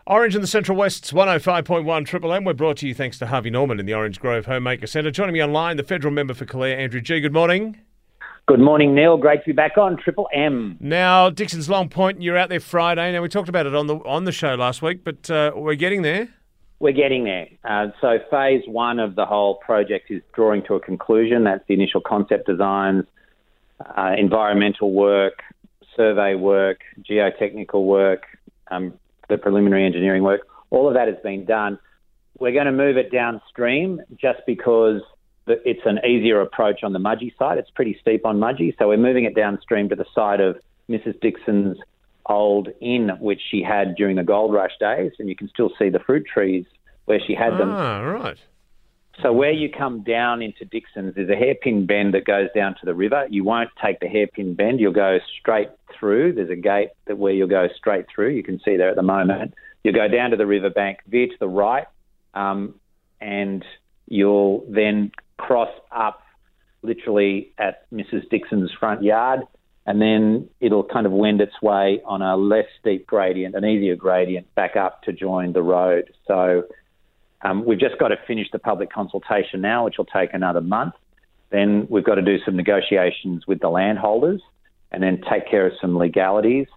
Orange in the Central West's 105.1 Triple M. We're brought to you thanks to Harvey Norman in the Orange Grove Homemaker Centre. Joining me online, the federal member for Calare, Andrew Gee. Good morning. Good morning, Neil. Great to be back on Triple M. Now, Dixon's Long Point, you're out there Friday. Now, we talked about it on the show last week, but we're getting there. We're getting there. So phase one of the whole project is drawing to a conclusion. That's the initial concept designs, environmental work, survey work, geotechnical work, the preliminary engineering work. All of that has been done. We're going to move it downstream just because it's an easier approach on the Mudgee side. It's pretty steep on Mudgee, so we're moving it downstream to the side of Mrs. Dixon's old inn, which she had during the gold rush days, and you can still see the fruit trees where she had them. Ah, right. So where you come down into Dixon's, there's a hairpin bend that goes down to the river. You won't take the hairpin bend. You'll go straight through. There's a gate where you'll go straight through. You can see there at the moment. You'll go down to the riverbank, veer to the right, and you'll then cross up literally at Mrs. Dixon's front yard, and then it'll kind of wend its way on a less steep gradient, an easier gradient, back up to join the road. So we've just got to finish the public consultation now, which will take another month. Then we've got to do some negotiations with the landholders and then take care of some legalities.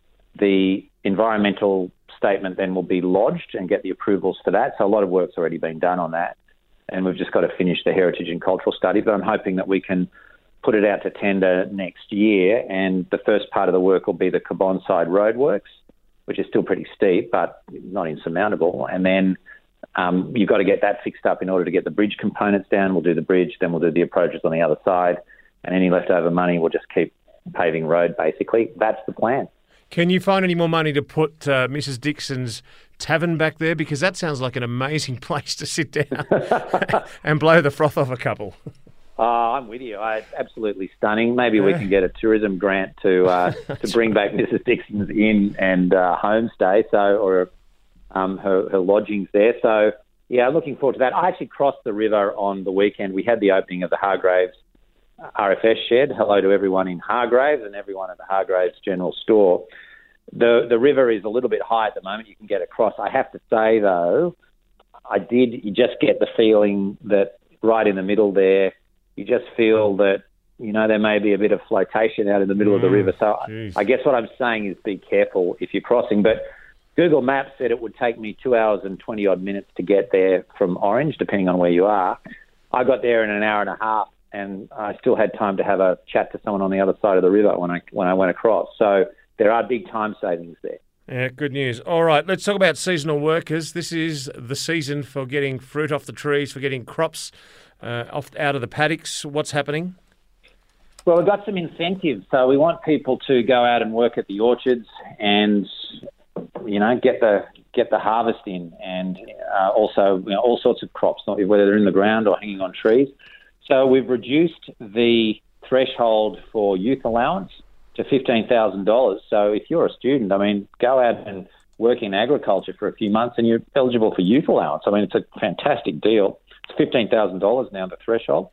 The environmental statement then will be lodged and get the approvals for that. So a lot of work's already been done on that. And we've just got to finish the heritage and cultural study. But I'm hoping that we can put it out to tender next year. And the first part of the work will be the Cabonside roadworks, which is still pretty steep, but not insurmountable. And then you've got to get that fixed up in order to get the bridge components down. We'll do the bridge, then we'll do the approaches on the other side. And any leftover money, we'll just keep paving road, basically. That's the plan. Can you find any more money to put Mrs. Dixon's tavern back there? Because that sounds like an amazing place to sit down and blow the froth off a couple. I'm with you. Absolutely stunning. Maybe we can get a tourism grant to bring back Mrs. Dixon's inn and homestay, or her lodgings there. So, yeah, looking forward to that. I actually crossed the river on the weekend. We had the opening of the Hargraves RFS shed. Hello to everyone in Hargraves and everyone at the Hargraves General Store. The river is a little bit high at the moment. You can get across. I have to say, though, you just get the feeling that right in the middle there, you just feel that, there may be a bit of flotation out in the middle of the river. So I guess what I'm saying is be careful if you're crossing. But Google Maps said it would take me 2 hours and 20-odd minutes to get there from Orange, depending on where you are. I got there in an hour and a half, and I still had time to have a chat to someone on the other side of the river when I went across. So there are big time savings there. Yeah, good news. All right, let's talk about seasonal workers. This is the season for getting fruit off the trees, for getting crops out of the paddocks. What's happening? Well, we've got some incentives. So we want people to go out and work at the orchards and, get the harvest in, and also all sorts of crops, whether they're in the ground or hanging on trees. So we've reduced the threshold for youth allowance to $15,000. So if you're a student, go out and work in agriculture for a few months and you're eligible for youth allowance. It's a fantastic deal. It's $15,000 now, the threshold.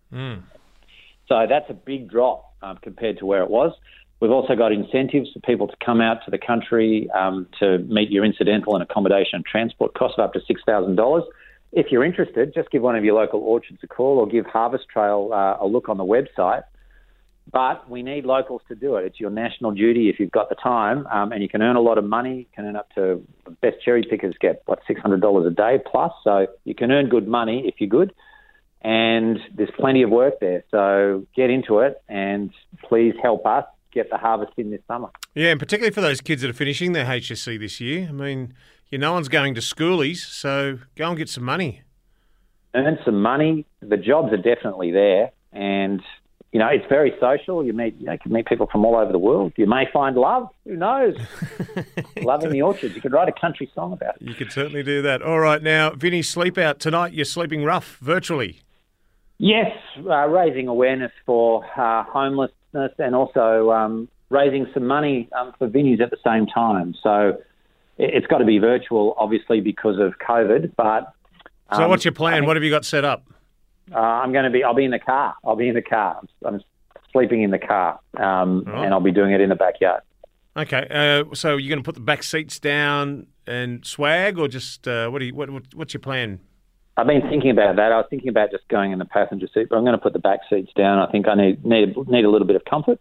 So that's a big drop compared to where it was. We've also got incentives for people to come out to the country to meet your incidental and accommodation and transport costs of up to $6,000. If you're interested, just give one of your local orchards a call or give Harvest Trail a look on the website. But we need locals to do it. It's your national duty if you've got the time, and you can earn a lot of money. You can earn up to, the best cherry pickers get, $600 a day plus. So you can earn good money if you're good. And there's plenty of work there. So get into it and please help us get the harvest in this summer. Yeah, and particularly for those kids that are finishing their HSC this year. No one's going to schoolies, so go and get some money. Earn some money. The jobs are definitely there. And, it's very social. You can meet people from all over the world. You may find love. Who knows? Love in the orchards. You could write a country song about it. You could certainly do that. All right, now, Vinny, sleep out tonight. You're sleeping rough, virtually. Yes, raising awareness for homelessness and also raising some money for Vinnies at the same time. So it's got to be virtual, obviously, because of COVID. But so what's your plan? What have you got set up? I'll be in the car. I'm sleeping in the car, and I'll be doing it in the backyard. Okay, so you're going to put the back seats down and swag, or just what's your plan? I've been thinking about that. I was thinking about just going in the passenger seat, but I'm going to put the back seats down. I think I need a little bit of comfort.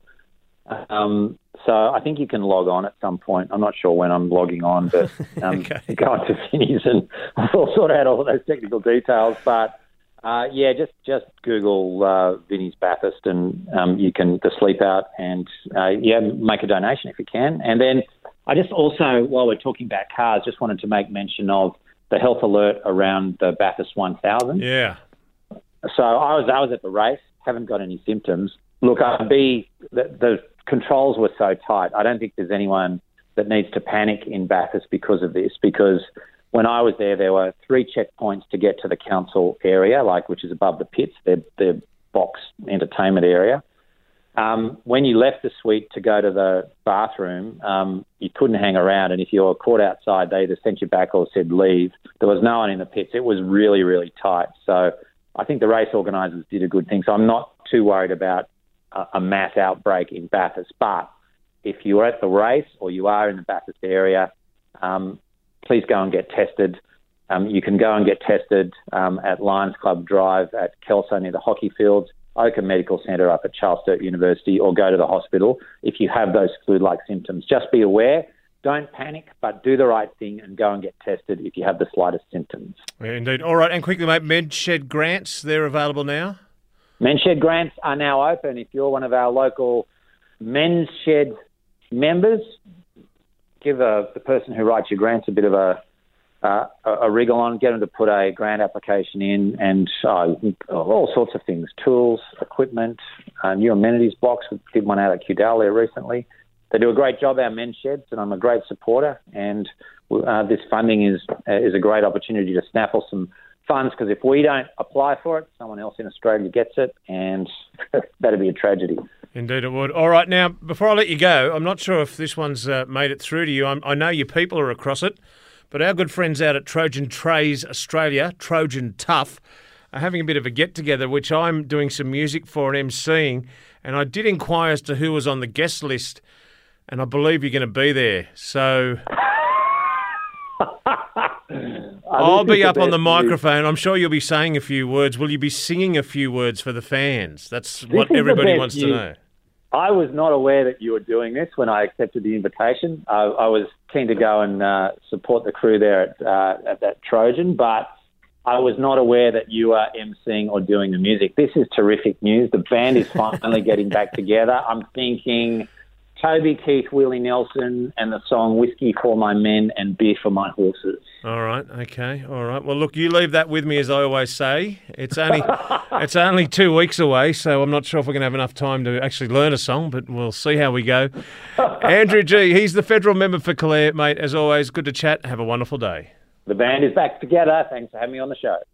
So I think you can log on at some point. I'm not sure when I'm logging on, but Okay. go on to Vinny's and we'll sort out all those technical details. But just Google Vinny's Bathurst and you can the sleep out and make a donation if you can. And then I just also, while we're talking about cars, just wanted to make mention of the health alert around the Bathurst 1000. Yeah. So I was at the race, haven't got any symptoms. Look, the controls were so tight. I don't think there's anyone that needs to panic in Bathurst because of this, because when I was there were 3 checkpoints to get to the council area, which is above the pits, their box entertainment area. When you left the suite to go to the bathroom, you couldn't hang around, and if you were caught outside, they either sent you back or said leave. There was no one in the pits. It was really, really tight. So I think the race organisers did a good thing. So I'm not too worried about a mass outbreak in Bathurst. But if you're at the race or you are in the Bathurst area, please go and get tested. You can go and get tested at Lions Club Drive at Kelso near the hockey fields, Oakham Medical Centre up at Charles Sturt University, or go to the hospital if you have those flu-like symptoms. Just be aware. Don't panic, but do the right thing and go and get tested if you have the slightest symptoms. Yeah, indeed. All right, and quickly, mate, MedShed grants, they're available now? Men's Shed grants are now open. If you're one of our local Men's Shed members, give the person who writes your grants a bit of a wriggle on, get them to put a grant application in, and all sorts of things, tools, equipment, new amenities blocks. We did one out at Cudalia recently. They do a great job, our Men's Sheds, and I'm a great supporter, and this funding is a great opportunity to snaffle some funds, because if we don't apply for it, someone else in Australia gets it, and that'd be a tragedy. Indeed it would. All right, now, before I let you go, I'm not sure if this one's made it through to you. I know your people are across it, but our good friends out at Trojan Trays Australia, Trojan Tough, are having a bit of a get-together, which I'm doing some music for and emceeing, and I did inquire as to who was on the guest list, and I believe you're going to be there. So I'll be up on the microphone. I'm sure you'll be saying a few words. Will you be singing a few words for the fans? That's what everybody wants to know. I was not aware that you were doing this when I accepted the invitation. I was keen to go and support the crew there at that Trojan, but I was not aware that you are emceeing or doing the music. This is terrific news. The band is finally getting back together. I'm thinking Toby Keith, Willie Nelson, and the song Whiskey for My Men and Beer for My Horses. All right, okay, all right. Well, look, you leave that with me, as I always say. It's only 2 weeks away, so I'm not sure if we're going to have enough time to actually learn a song, but we'll see how we go. Andrew G, he's the federal member for Calare, mate. As always, good to chat. Have a wonderful day. The band is back together. Thanks for having me on the show.